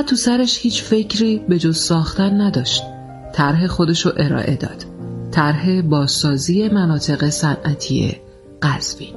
محمد تو سرش هیچ فکری به جز ساختن نداشت. طرح خودشو ارائه داد. طرح بازسازی مناطق صنعتی قزوین.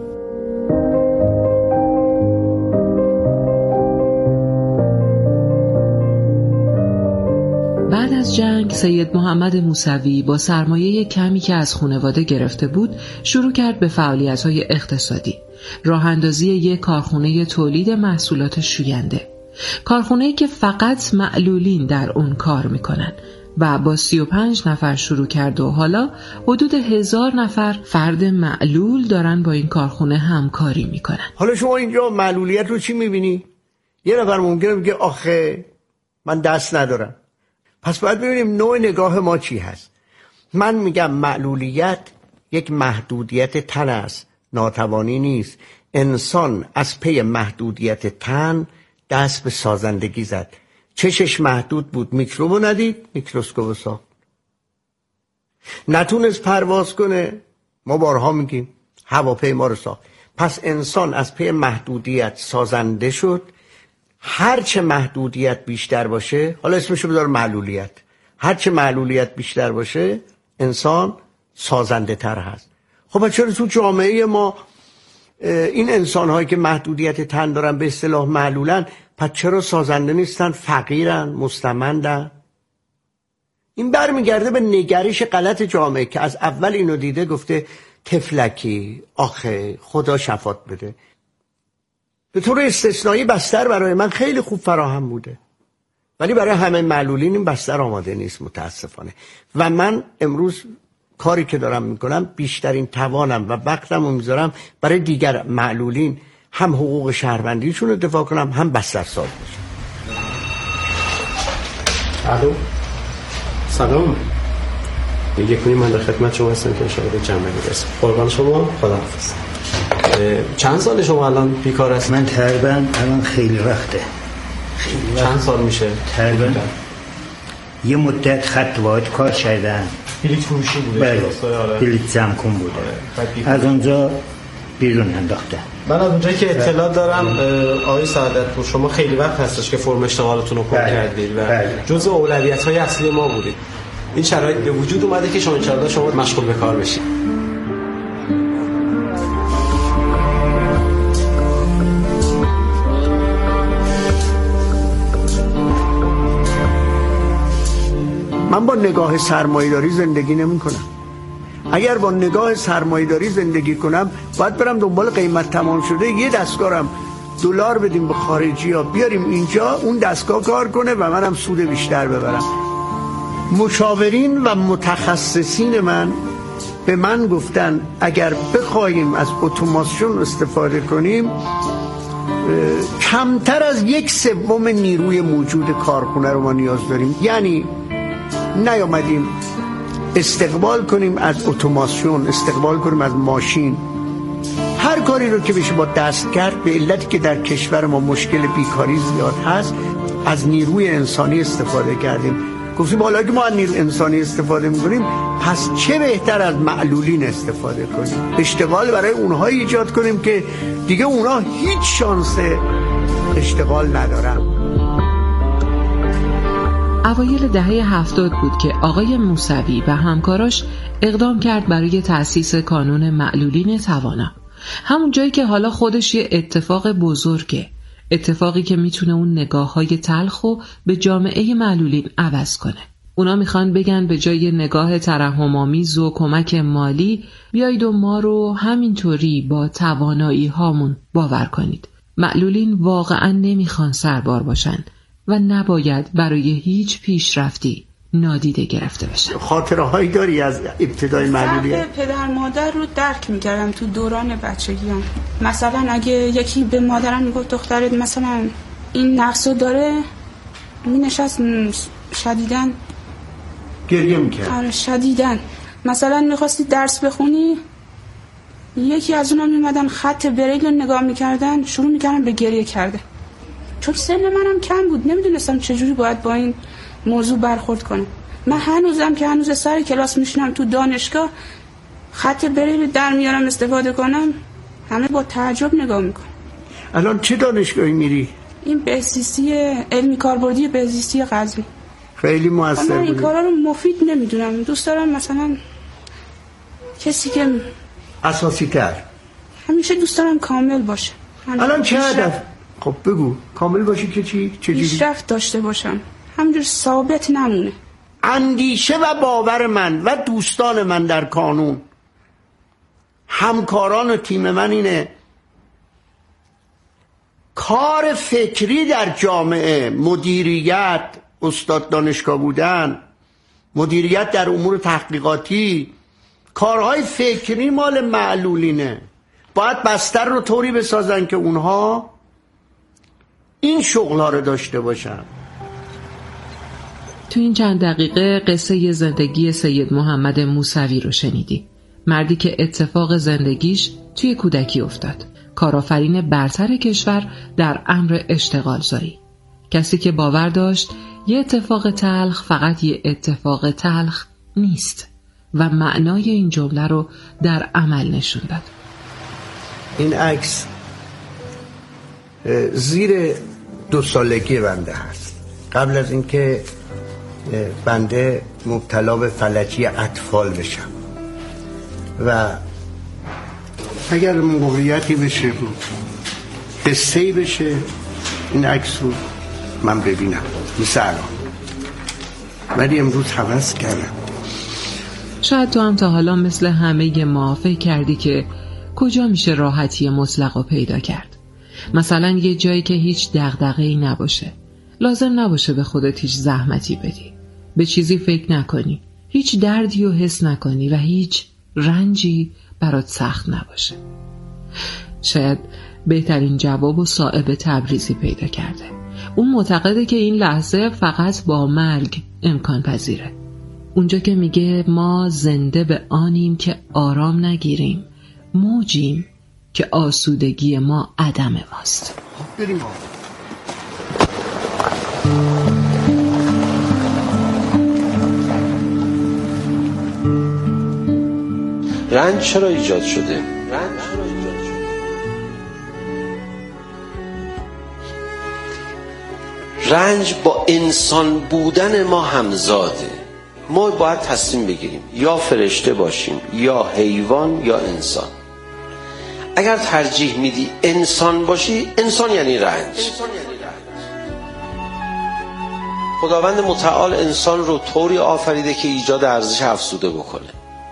بعد از جنگ سید محمد موسوی با سرمایه کمی که از خانواده گرفته بود شروع کرد به فعالیت‌های اقتصادی. راه اندازی یک کارخانه تولید محصولات شوینده. کارخانه‌ای که فقط معلولین در اون کار میکنن و با 35 نفر شروع کرد و حالا حدود 1000 نفر فرد معلول دارن با این کارخانه همکاری میکنن. حالا شما اینجا معلولیت رو چی میبینی؟ یه نفر ممکنه بگه آخه من دست ندارم. پس باید ببینیم نوع نگاه ما چی هست. من میگم معلولیت یک محدودیت تن است، ناتوانی نیست. انسان از پی محدودیت تن دست به سازندگی زد. چشش محدود بود، میکروبو ندید، میکروسکوپ ساخت. نتونست پرواز کنه، ما بارها میگیم هواپیما رو ساخت. پس انسان از پی محدودیت سازنده شد. هرچه محدودیت بیشتر باشه، حالا اسمشو بذار معلولیت، هرچه معلولیت بیشتر باشه انسان سازنده تر هست. خب چرا تو جامعه ما این انسان هایی که محدودیت تن دارن به اصطلاح معلولن، پس چرا سازنده نیستن؟ فقیرن، مستمندن. این برمیگرده به نگرش غلط جامعه که از اول اینو دیده، گفته تفلکی، آخه خدا شفات بده. به طور استثنایی بستر برای من خیلی خوب فراهم بوده، ولی برای همه معلولین این بستر آماده نیست متاسفانه. و من امروز کاری که دارم میکنم بیشترین توانم و وقتم رو میذارم برای دیگر معلولین، هم حقوق شهروندیشون رو دفاع کنم، هم بسترساز بشم. الو، سلام. یک کنیم من در خدمت شما هستم که انشاءالله به جمعه میرسم. قربان شما، خداحافظ. چند سال شما الان بیکار هست؟ من تقریبا الان خیلی وقته. چند سال میشه؟ تقریبا یه مدت خط واحد کار کردم. بلیط فروشی بوده؟ بله، بلیط زمکن بوده. از اونجا بیرون انداختم. من از اونجایی که اطلاع دارم آقای سعادتپور شما خیلی وقت هستش که فرم اشتغالتون رو پر کردید و جزء اولویت‌های اصلی ما بودید. این شرایط به وجود اومده که شما انشاءالله شما مشغول به کار بشید. من با نگاه سرمایه‌داری زندگی نمی‌کنم. اگر با نگاه سرمایه‌داری زندگی کنم باید برم دنبال قیمت تمام شده یه دستگارم دلار بدیم به خارجی‌ها بیاریم اینجا اون دستگاه کار کنه و منم سود بیشتر ببرم. مشاورین و متخصصین من به من گفتن اگر بخوایم از اتوماسیون استفاده کنیم کمتر از 1/3 نیروی موجود کارخونه رو ما نیاز داریم. یعنی نیامدیم استقبال کنیم از اتوماسیون، استقبال کنیم از ماشین. هر کاری رو که بشه با دست کرد، به علتی که در کشور ما مشکل بیکاری زیاد هست، از نیروی انسانی استفاده کردیم. گفتیم حالا که ما از نیروی انسانی استفاده میکنیم پس چه بهتر از معلولین استفاده کنیم، اشتغال برای اونها ایجاد کنیم که دیگه اونها هیچ شانس اشتغال ندارن. اوایل دهه 70 بود که آقای موسوی و همکاراش اقدام کرد برای تأسیس کانون معلولین توانا. همون جایی که حالا خودش یه اتفاق بزرگه، اتفاقی که میتونه اون نگاه‌های تلخو به جامعه معلولین عوض کنه. اونا میخوان بگن به جای نگاه ترحم‌آمیز و کمک مالی بیایید و ما رو همینطوری با توانایی هامون باور کنید. معلولین واقعا نمیخوان سربار باشن و نباید برای هیچ پیشرفتی نادیده گرفته بشن. خاطره هایی داری از ابتدای معلولیت؟ پدر مادر رو درک میکردم تو دوران بچگیم. مثلا اگه یکی به مادرم میگفت دخترت مثلا این نقصو داره، مینشست شدیدن گریه میکرد. آره شدیدن. مثلا میخواستی درس بخونی، یکی از اونا میمدن خط بریل رو نگاه میکردن، شروع میکردن به گریه کرده. چون سن منم کم بود، نمیدونستم چجوری باید با این موضوع برخورد کنم. من هنوزم که هنوز سر کلاس میشینم تو دانشگاه، خط بریل در میارم استفاده کنم، همه با تعجب نگاه میکنن. الان چه دانشگاهی میری؟ این بهزیستی علمی کاربردی بهزیستی قزوین خیلی موثر بود. من این کارا رو مفید نمیدونم، دوست دارم مثلا کسی که اساسی تر، همیشه دوست دارم کامل باشه. الان چه هدف؟ خب بگو کامل باشی که چی؟ پیشرفت داشته باشم، همینجور ثابت نمونه. اندیشه و باور من و دوستان من در کانون، همکاران و تیم من اینه کار فکری در جامعه، مدیریت، استاد دانشگاه بودن، مدیریت در امور تحقیقاتی، کارهای فکری مال معلولینه. باید بستر رو طوری بسازن که اونها این شغل‌ها رو داشته باشن. تو این چند دقیقه قصه زندگی سید محمد موسوی رو شنیدی. مردی که اتفاق زندگیش توی کودکی افتاد. کارآفرین برتر کشور در امر اشتغالزایی. کسی که باور داشت یه اتفاق تلخ فقط یه اتفاق تلخ نیست و معنای این جمله رو در عمل نشون داد. این عکس زیر 2 سالگی بنده هست. قبل از اینکه بنده مبتلا به فلجی اطفال بشم و اگر موقعیتی بشه بود قصه‌ای بشه این عکس رو من ببینم مثل الان، ولی امروز هوس کردم. شاید تو هم تا حالا مثل همه ما فکر کردی که کجا میشه راحتی مطلق رو پیدا کرد. مثلا یه جایی که هیچ دغدغه‌ای نباشه، لازم نباشه به خودت هیچ زحمتی بدی، به چیزی فکر نکنی، هیچ دردی رو حس نکنی و هیچ رنجی برات سخت نباشه. شاید بهترین جواب و صائب تبریزی پیدا کرده. اون معتقده که این لحظه فقط با مرگ امکان پذیره. اونجا که میگه ما زنده به آنیم که آرام نگیریم، موجیم که آسودگی ما عدم ماست. بریم رنج چرا ایجاد شده؟ رنج با انسان بودن ما همزاده. ما باید تصمیم بگیریم یا فرشته باشیم یا حیوان یا انسان. اگر ترجیح میدی انسان باشی، انسان یعنی رنج. خداوند متعال انسان رو طوری آفریده که ایجاد ارزش افزوده بکنه،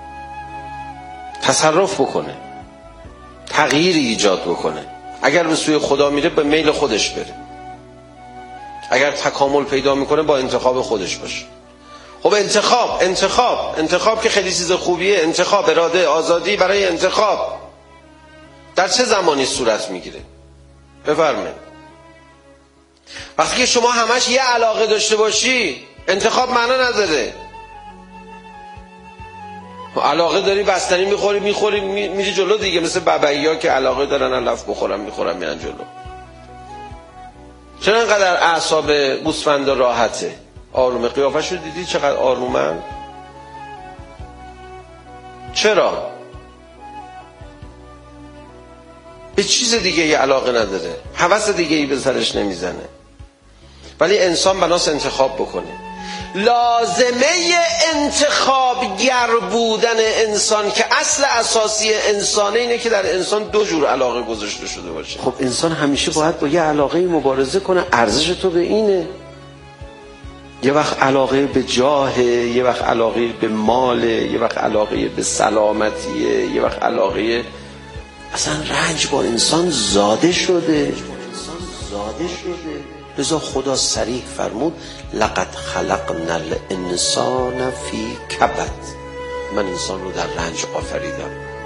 تصرف بکنه، تغییر ایجاد بکنه. اگر به سوی خدا میره به میل خودش بره، اگر تکامل پیدا میکنه با انتخاب خودش باشه. خب انتخاب که خیلی چیز خوبیه. انتخاب، اراده، آزادی برای انتخاب در چه زمانی صورت میگیره؟ بفرمایید. وقتی که شما همش یه علاقه داشته باشی، انتخاب معنا نداره. علاقه داری بستنی میخوری میری جلو دیگه، مثل ببعی‌ها که علاقه دارن علف بخورن میخورن میرن جلو. چرا اینقدر اعصاب گوسفندا راحته؟ آرومه. قیافش رو دیدی چقدر آرومن؟ چرا؟ به چیز دیگه ای علاقه نداره، هوس دیگه ای به سرش نمیزنه. ولی انسان بناس انتخاب بکنه. لازمه انتخابگر بودن انسان که اصل اساسی انسانه اینه که در انسان 2 جور علاقه گذاشته شده باشه. خب انسان همیشه باید با یه علاقه مبارزه کنه. ارزش تو به اینه. یه وقت علاقه به جاهه، یه وقت علاقه به ماله، یه وقت علاقه به سلامتیه، یه وقت علاقه اصلا رنج با انسان زاده شده. لذا خدا صریح فرمود لقد خلقنا الانسان فی کبد. من انسان رو در رنج آفریدم.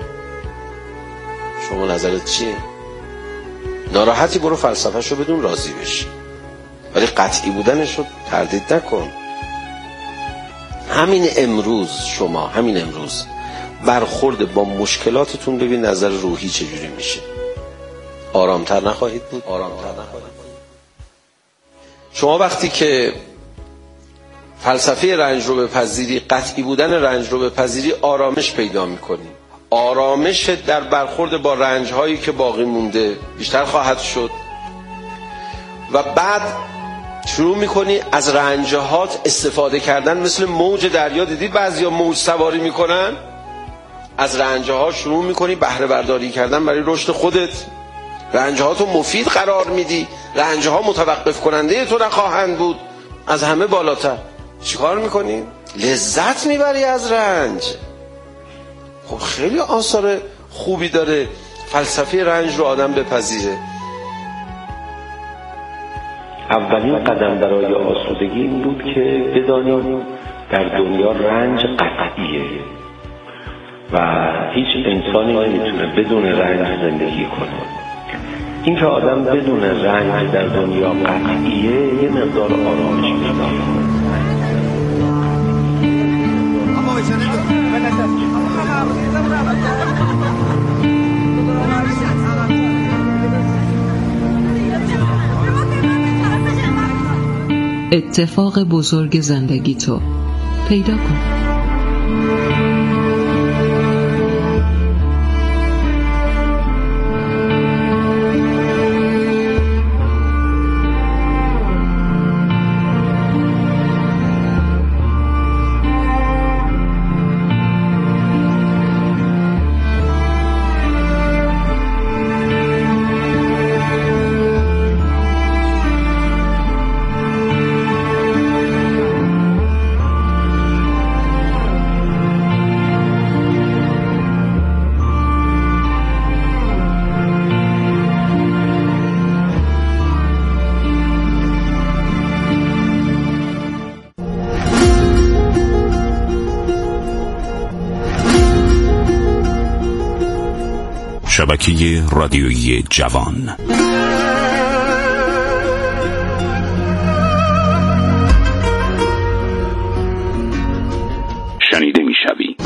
شما نظرت چیه؟ ناراحتی برو فلسفه‌شو بدون راضی بشی، ولی قطعی بودنش رو تردید نکن. همین امروز برخورد با مشکلاتتون ببین نظر روحی چجوری میشه. آرامتر نخواهید بود؟ شما وقتی که فلسفه رنج رو بپذیری، قطعی بودن رنج رو بپذیری، آرامش پیدا میکنی. آرامش در برخورد با رنج هایی که باقی مونده بیشتر خواهد شد. و بعد شروع میکنی از رنجهات استفاده کردن. مثل موج دریا، دیدید بعضیا موج سواری میکنن؟ از رنجها شروع میکنی بهره برداری کردن برای رشد خودت. رنجهاتو مفید قرار میدی، رنجها متوقف کننده تو نخواهند بود. از همه بالاتر چیکار میکنی؟ لذت میبری از رنج. خب خیلی آثار خوبی داره فلسفه رنج رو آدم بپذیره. اولین قدم برای آسودگی این بود که بدانیم در دنیا رنج قطعیه و هیچ انسانی نمیتونه بدون رنج زندگی کنه. این که آدم بدون رنج در دنیا قطعیه یه مقدار آرامش میده. اتفاق بزرگ زندگی تو پیدا کن. شبکه رادیویی جوان. شنیده میشوی.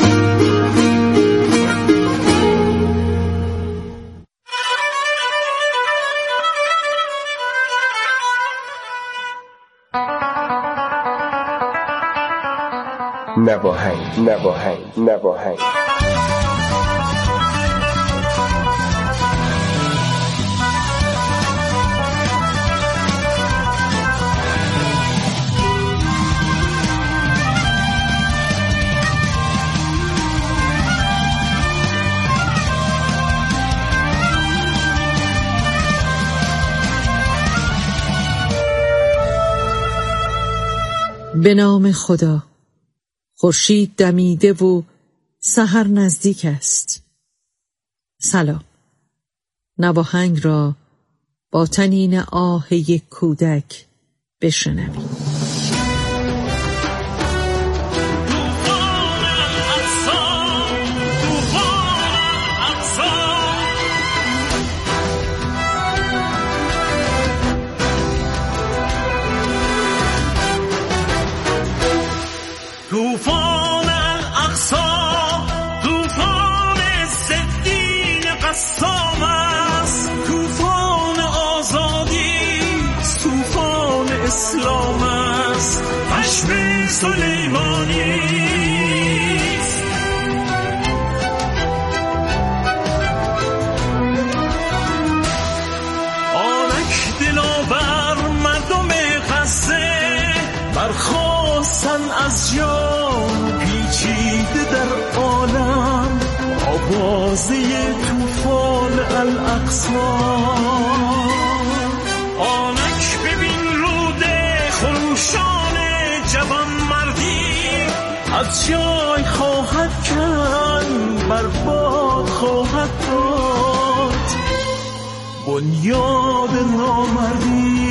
نواهنگ. به نام خدا. خورشید دمیده و سحر نزدیک است. سلام. نواهنگ را با طنین آه یک کودک بشنوید. طوفان الاقصی، طوفان صدین قسام است، طوفان آزادی، طوفان اسلام است، پشم سلیمانی است. آنک دلاور مردم غزه برخاستن از جا، پیچیده در عالم آوازه طوفان الاقصی. آنک ببین روده خروشان جوان مردی، از جای خواهد کن برباد خواهد داد بنیاد نامردی.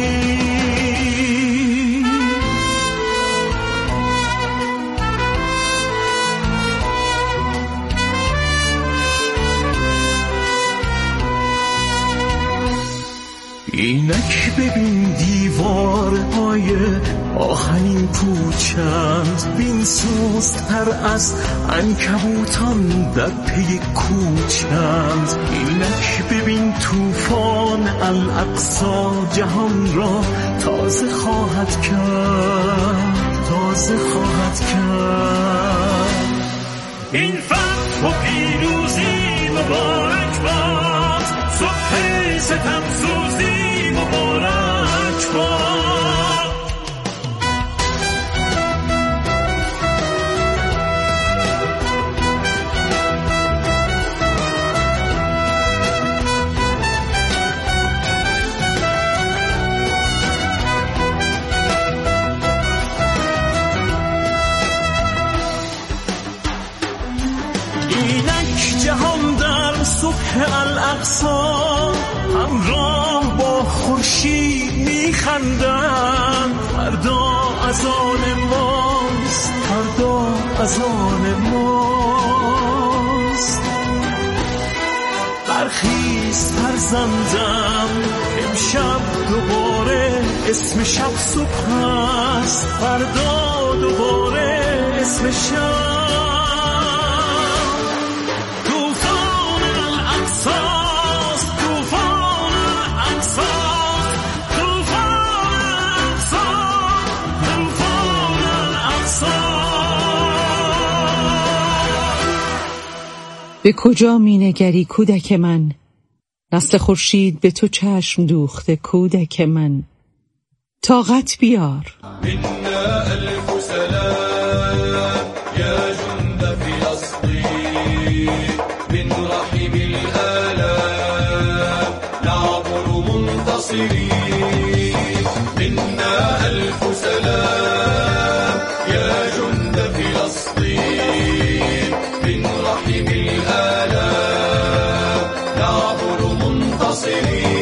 اینک ببین دیوارهای آهنین پوچند، بین سوزتر از عنکبوتان در پی کوچند. اینک ببین طوفان الاقصی جهان را تازه خواهد کرد، تازه خواهد کرد. این فتح و پیروزی مبارک باد، صبح ستم سوزی مبارک صبح الاقصی همراه با خورشید میخندن. فردا از آن ماست، فردا از آن ماست. برخیز فرزندم امشب دوباره اسم شب صبح است، فردا دوباره اسم شب. توفان الاقصاست، توفان الاقصاست، توفان الاقصاست، توفان الاقصاست. به کجا می نگری کودک من؟ نسل خورشید به تو چشم دوخته کودک من. طاقت بیار. منا الف سلام یا جند فلسطین من رحم الآلام نعبر منتصرین. منا الف سلام یا جند فلسطین من رحم الآلام نعبر منتصرین.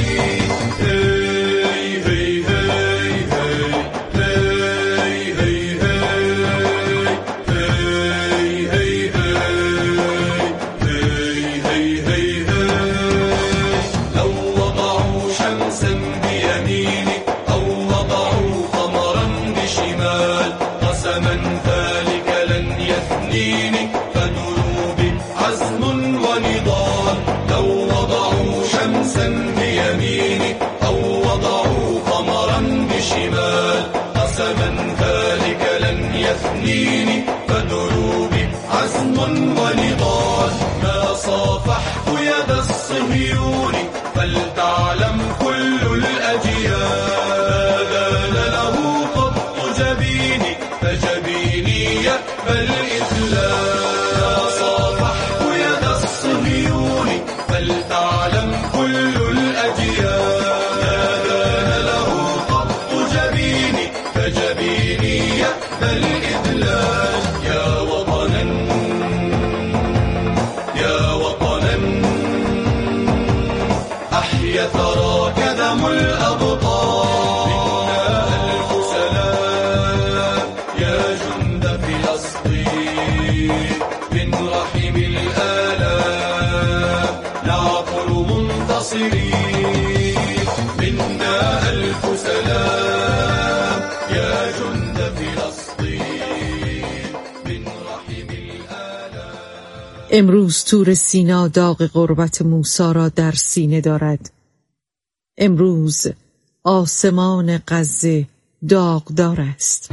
فدروبي عزم ونضال. ما صافحت يد الصهيون فلتعلم كل الأجيال. بان له قط جبيني فجبيني يقبل الإذلال. ما صافحت يد الصهيون فلتعلم كل الأجيال. بان له قط جبيني فجبيني يقبل الإذلال. يا وطنا يا وطنا أحيا ثراك دم الأبطال. منا ألف سلام يا جند فلسطين من رحم الآلام نعبر منتصرين. منا ألف سلام يا جند فلسطين من رحم الآلام. امروز تور سینا داغ غربت موسی را در سینه دارد. امروز آسمان غزه داغدار است.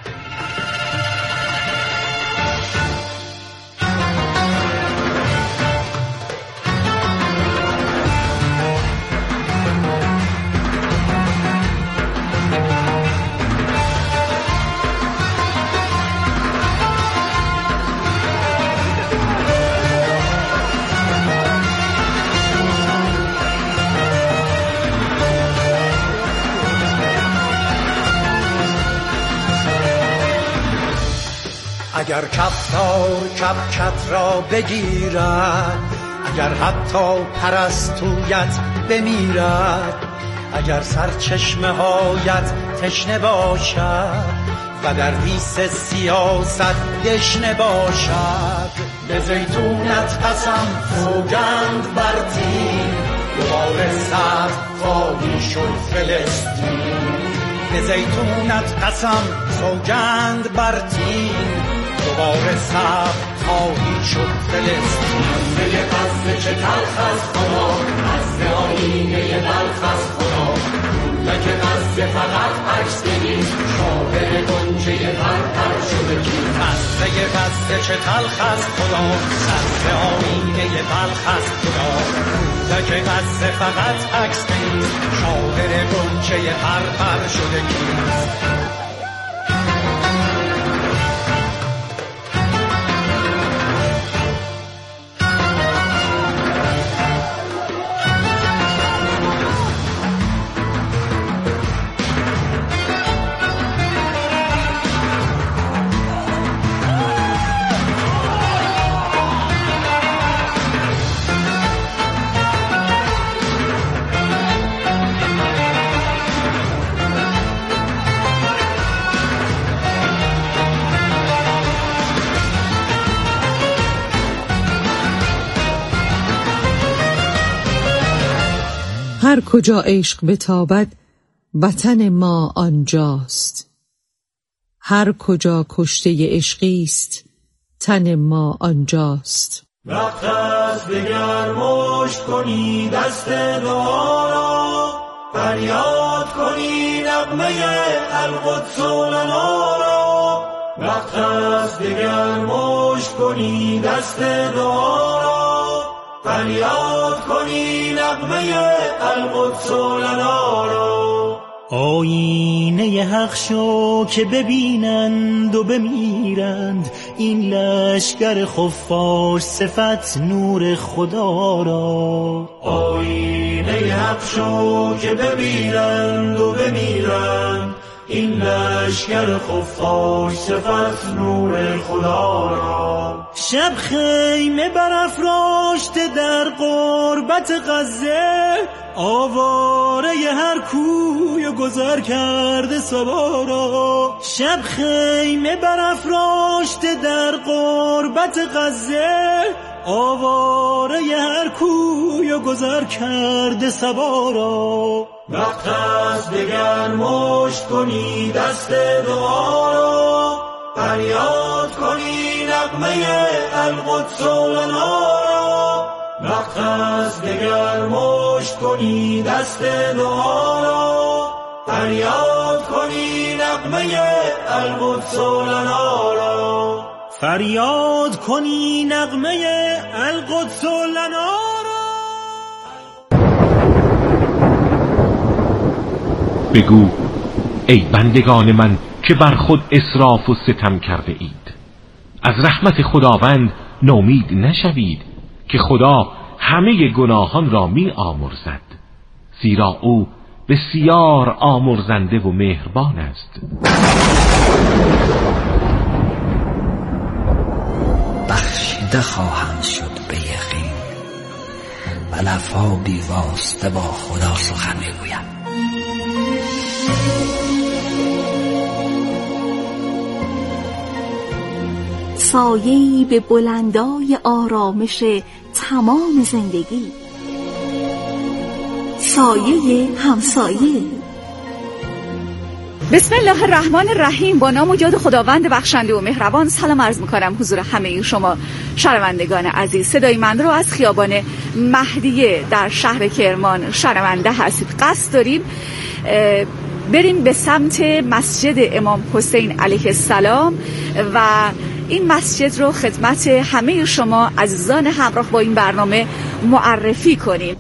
اگر کفتار کبکت را بگیرد، اگر حتی پرستویت بمیرد، اگر سرچشمه هایت تشنه باشد و در ریس سیاست دشنه باشد، به زیتونت قسم سوگند بر تین، دوباره سبز خواهی شد فلسطین. به زیتونت قسم سوگند بر تین، دوباره سبز خواهی شد فلسطین. به غزه چه تلخ از خدا، غزه آینه بلخ از خدا، لکه غزه فقط عکس بگیر، شاهد گنجه پرپر شده کی. غزه چه تلخ از خدا، غزه آینه بلخ از خدا، لکه غزه فقط عکس بگیر، شاهد گنجه پرپر شده کی. هر کجا عشق بتابد وطن ما آنجاست. هر کجا کشته عشقیست تن ما آنجاست. وقت است دگر مشت کنی دست دعا را، فریاد کنی نغمه القدس لنا را. وقت است دگر مشت کنی دست دعا را، فریاد کنی نغمه القدس لنا را. آینه حق شو که ببینند و بمیرند این لشکر خفاش صفت نور خدا را. آینه حق شو که ببینند و بمیرند این لشکر خفاش صفت نور خدا را. شب خیمه برافراشته در غربت غزه، آواره هر کوی گذر کرده صبا را. شب خیمه برافراشته در غربت غزه، آواره هر کوی گذر کرده صبا را. وقت است دگر مشت کنی دست دعا را، فریاد کنی نغمه القدس لنا را. وقت است دگر مشت کنی دست دعا را، فریاد کنی نغمه القدس لنا را. فریاد کنی نغمه القدس لنا را. بگو ای بندگان من که بر خود اسراف و ستم کرده اید، از رحمت خداوند نومید نشوید که خدا همه گناهان را می آمرزد، زیرا او بسیار آمرزنده و مهربان است. بخشیده خواهم شد به یقین، و لب‌ها بی واسطه با خدا سخن میگویم. سایه‌ای به بلندای آرامش تمام زندگی، سایه همسایه. بسم الله الرحمن الرحیم. با نام و یاد خداوند بخشنده و مهربان. سلام عرض می‌کنم حضور همه شما شنوندگان عزیز. صدای من رو از خیابان مهدیه در شهر کرمان شنونده هستید. قصد داریم بریم به سمت مسجد امام حسین علیه السلام و این مسجد رو خدمت همه شما عزیزان همراه با این برنامه معرفی کنیم.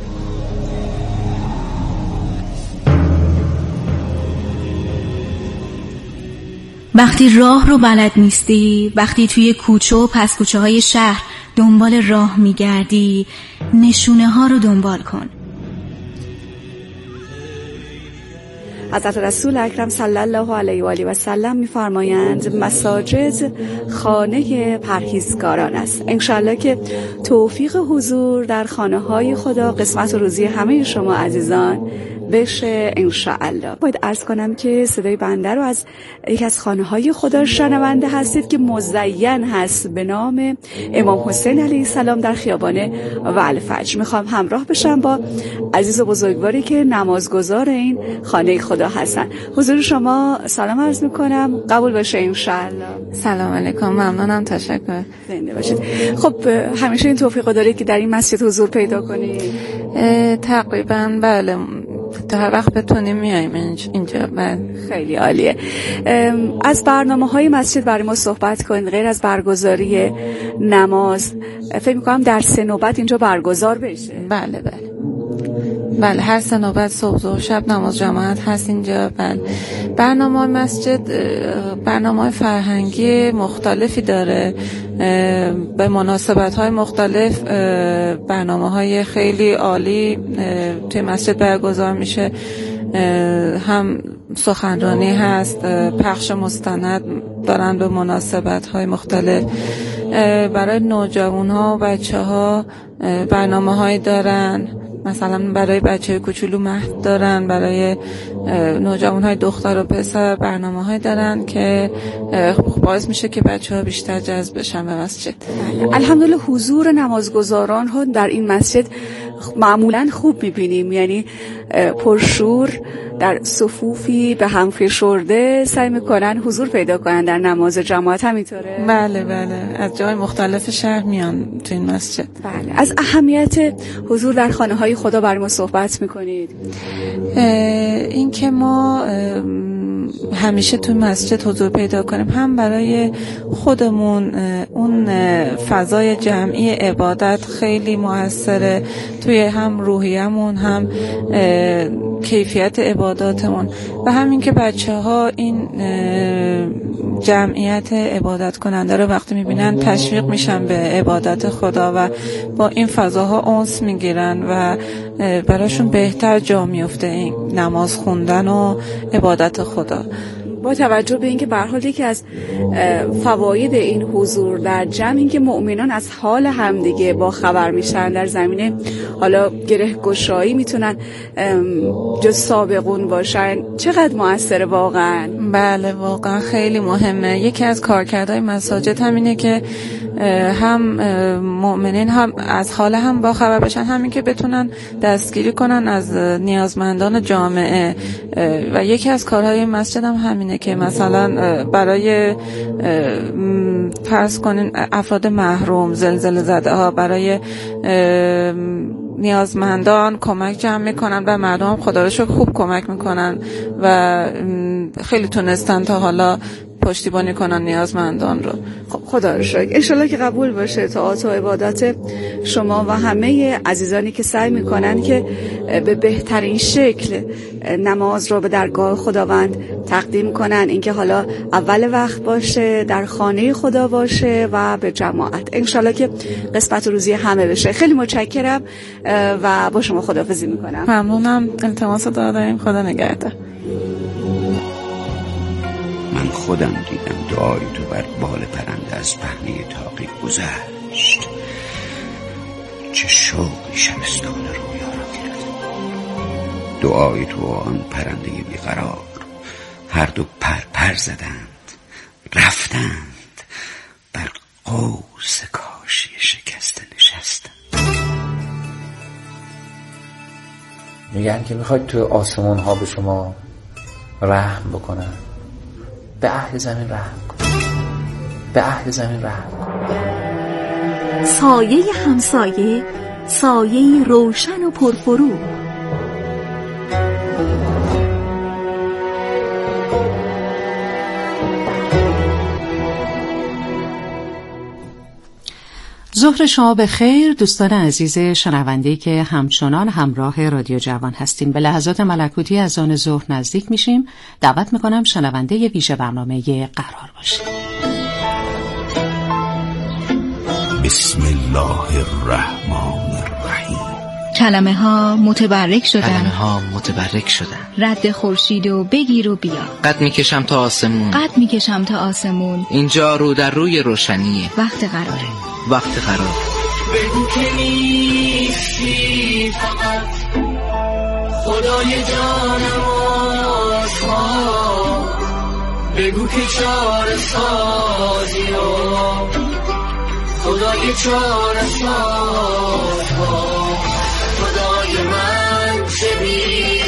وقتی راه رو بلد نیستی، وقتی توی کوچه و پس کوچه های شهر دنبال راه میگردی، نشونه ها رو دنبال کن. حضرت رسول اکرم صلی الله علیه و آله و سلم می‌فرمایند مساجد خانه پرهیزکاران است. انشالله که توفیق حضور در خانه‌های خدا قسمت و روزی همه شما عزیزان بشه انشاءالله. باید عرض کنم که صدای بنده رو از یک از خانه‌های خدا شنونده هستید که مزین هست به نام امام حسین علیه السلام در خیابان والفجر. میخوام همراه بشم با عزیز و بزرگواری که نمازگزار این خانه خدا هستن. حضور شما سلام عرض میکنم، قبول باشه انشاءالله. سلام علیکم، ممنونم، تشکر. زنده باشید. خب همیشه این توفیق دارید که در این مسجد حضور پیدا کنید؟ تقریبا بله، تا هر وقت بتونیم میایم اینجا. خیلی عالیه. از برنامه‌های مسجد برای ما صحبت کنید. غیر از برگزاری نماز فکر می‌کنم در 3 نوبت اینجا برگزار بشه. بله هر 3 نوبت صبح و شب نماز جماعت هست اینجا. بله برنامه مسجد برنامه فرهنگی مختلفی داره، به مناسبت‌های مختلف برنامه‌های خیلی عالی توی مسجد برگزار میشه. هم سخنرانی هست، پخش مستند دارن به مناسبت‌های مختلف. برای نوجوان‌ها و بچه‌ها برنامه‌هایی دارن، مثلا برای بچه کوچولو مهد دارن، برای نوجوان‌های دختر و پسر برنامه‌های دارن که باعث میشه که بچه‌ها بیشتر جذب بشن به مسجد. الحمدلله حضور نمازگزاران ها در این مسجد معمولا خوب میبینیم، یعنی پرشور در صفوفی به هم فشرده سعی میکنن حضور پیدا کنن در نماز جماعت. همینطوره؟ بله از جای مختلف شهر میان تو این مسجد. بله. از اهمیت حضور در خانه های خدا برای ما صحبت میکنید. این که ما همیشه تو مسجد حضور پیدا کنیم، هم برای خودمون اون فضای جمعی عبادت خیلی موثره توی هم روحیمون، هم کیفیت عباداتمون، و همین که بچه‌ها این جمعیت عبادت کننده رو وقتی میبینن تشویق میشن به عبادت خدا و با این فضاها انس میگیرن و براشون بهتر جا میفته این نماز خوندن و عبادت خدا. با توجه به اینکه به هر حال یکی از فواید این حضور در جمع این که مؤمنان از حال همدیگه با خبر میشن، در زمینه حالا گره گشایی میتونن جز سابقون باشن. چقدر موثره واقعا؟ بله واقعا خیلی مهمه. یکی از کارکردهای مساجد همینه که هم مؤمنین هم از حال هم با خبر بشن، همین که بتونن دستگیری کنن از نیازمندان جامعه. و یکی از کارهای مسجد هم همینه که مثلا برای فرض کنین افراد محروم، زلزله زده ها، برای نیازمندان کمک جمع میکنن و مردم خدا رو شکر خوب کمک میکنن و خیلی تونستن تا حالا پشتیبانی کنن نیازمندان رو. خدا رو شکر. انشالله که قبول باشه طاعات و عبادات شما و همه عزیزانی که سعی میکنن که به بهترین شکل نماز رو به درگاه خداوند تقدیم کنن، اینکه حالا اول وقت باشه، در خانه خدا باشه و به جماعت. انشالله که قسمت روزی همه بشه. خیلی متشکرم و با شما خداحافظی میکنم. ممنونم. التماس داریم. خدا نگهدار. من خودم دیدم دعای تو بر بال پرنده از پهنه تاقی گذشت. چه شوقی شبستان رویا را گرفت. دعای تو آن پرنده بیقرار هر دو پر زدند، رفتند بر قوس کاشی شکسته نشستند. میگن که میخواید تو آسمون ها به شما رحم بکنن، به اهل زمین رحم کن. به اهل زمین رحم کن. سایه همسایه، سایه روشن و پرفروغ. ظهر شما به خیر دوستان عزیز شنونده‌ای که همچنان همراه رادیو جوان هستین. به لحظات ملکوتی از آن ظهر نزدیک میشیم. دعوت میکنم شنونده ویژه برنامه قرار باشید. بسم الله الرحمن الرحیم. کلمه ها متبرک شدن. کلمه ها متبرک شدن. رد خورشید و بگیر و بیا. قد میکشم تا آسمون. قد میکشم تا آسمون. اینجا رو در روی روشنیه. وقت قراره. وقت قرار. بگو که نیستی فقط خدای جانم آسمان. بگو که چاره سازی و خدای چاره ساز. خدای من چه بی